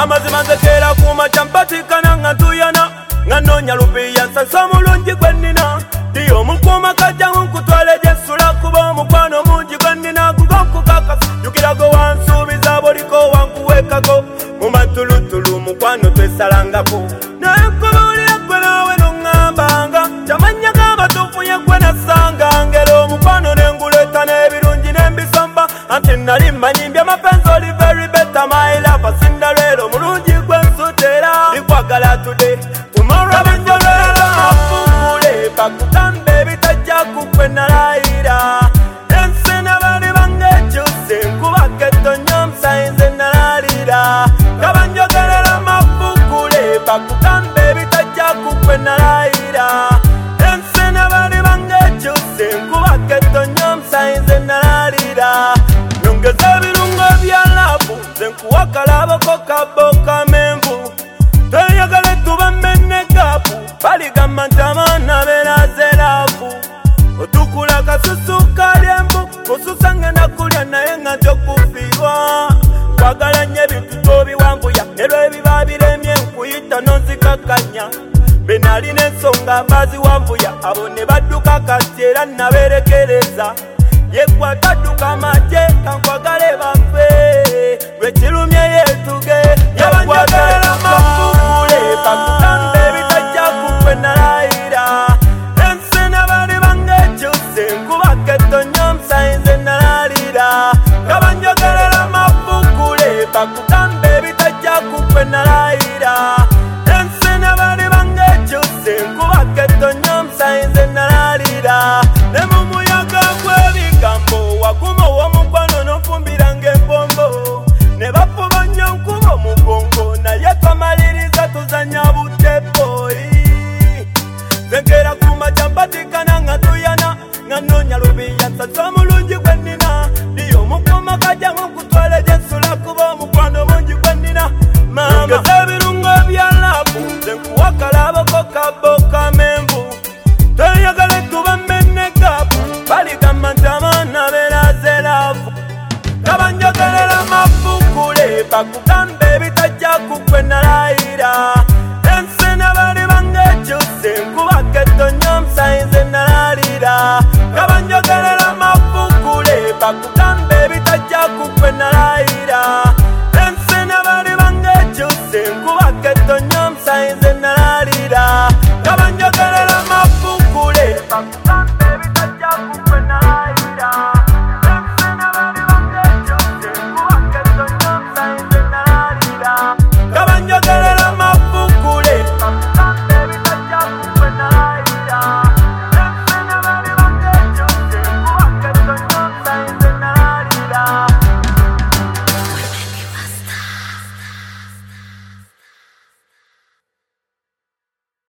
amazima nze keera kuuma kyampatikana nga tuyana nga noonya lupiya nsasa omulungi gwe nnina diyo omukuuma kajjangu nkutwale gye nsula kuba omukwano mungi gwe nnina gugo nkukakasa jukirago wansuubiza boliko wankuweekako mu matulutulu mukwano twesalangako nenkubuulira gwe naawe noŋŋambanga kyamanya g'abatuufu ye gwe nasanga ngero omukwano nenguleeta n'ebirungi n'embisamba anti nali mmanyi mbya mapenzi oli very better my love Cinderella omulungi gwe nsutera likwagala today tomorrow abanjolera mafungule bakugambe ebitajja kukwe nalayira ensi n'abali bange ekyuse nkubaka ettonnya omusayinze nalalira kabanjogerera mafungule bakugambe ebitajja kukwe nalayira ensi n'abali bange ekyuse nkubaka ettonnya omusayinze nalalira nyongeza ebirungo bya labu nze nkuwa kalaboko kaboka menvu tweyagale tuba menne gapu baligamba nti abaana beeraze laavu otukula kasusu kalyembu kususa ngenda kulya naye nga tyokufiirwa kwagala nnyo ebintu tobiwambuya nerwo ebiba biremye nkuyita nonzikakanya benalina ensonga baziwambuya abo ne badduka kati era naberekereza yekwatadduka maje kankwagale bafe lwekirumye yetuge yabanjogerera mafungule bakugambe ebitajja kukwe nalayira ensi n'abali bange ekyuse nkubaka ettonnya omusayinze nalalira kabanjogerera mafungule bakugambe ebitajja kukwe nalayira ensi n'abali bange ekyuse nkubaka ettonnya omusayinze nalalira ne